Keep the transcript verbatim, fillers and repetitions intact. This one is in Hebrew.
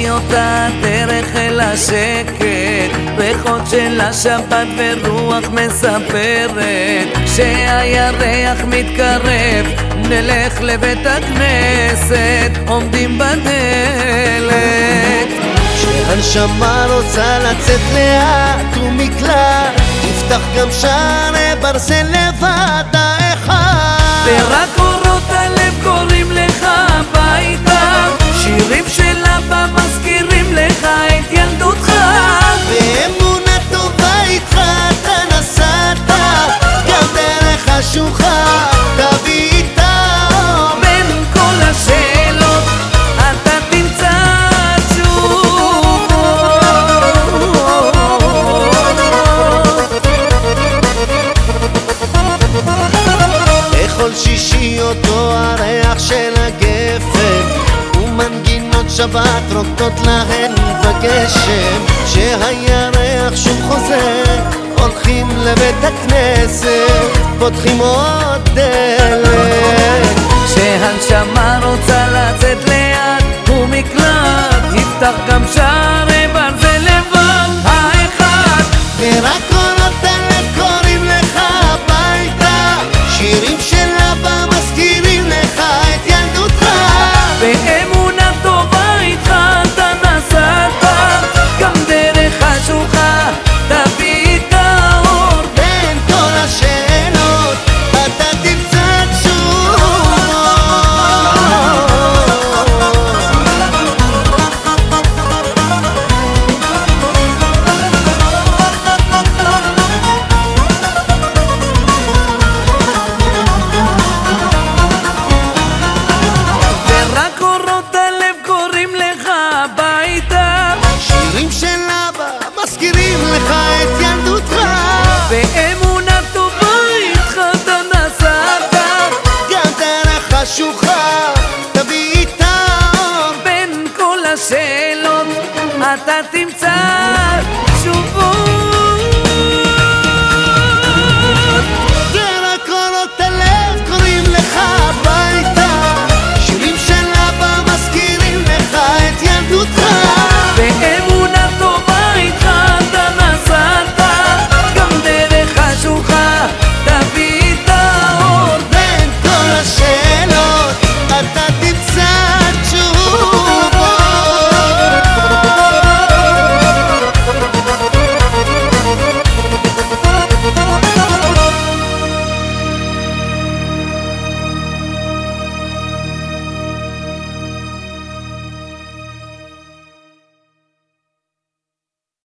אותה דרך אל השקט, ריחות של השבת ורוח מספרת שהירח מתקרב, נלך לבית הכנסת, עומדים בדלת. כשהנשמה רוצה לצאת לאט ומקלט, תפתח גם שערי ברזל לבד האחד, ורק אורות הלב קוראים לך הביתה, שירים של אבא מזכירים לך את ילדותך, באמונה טובה איתך אתה נסעת, גם דרך השוחה תביא איתה אור, בין כל השאלות אתה תמצא תשובות. בכל שישי אותו הריח של הגפן ומנגינות שבת רוקדות להן בגשם, שהירח שוב חוזר, הולכים לבית הכנסת, פותחים עוד דלת. כשהנשמה רוצה לצאת לאט ומקלט, יפתח גם שערי ברזל לבד האחד, ורק קולות הלב קוראים לך הביתה, שירים של אבא מזכירים לך את ילדותך, באמונה טובה איתך אתה נסעת, גם דרך השוחה תביא את האור, בין כל השאלות אתה תמצא תשובות. ורק אורות הלב קוראים לך הביתה, שירים של אבא מזכירים לך את ילדותך, באמונה טובה איתך אתה נסעת, גם דרך השוחה תביא איתה אור, בין כל השאלות אתה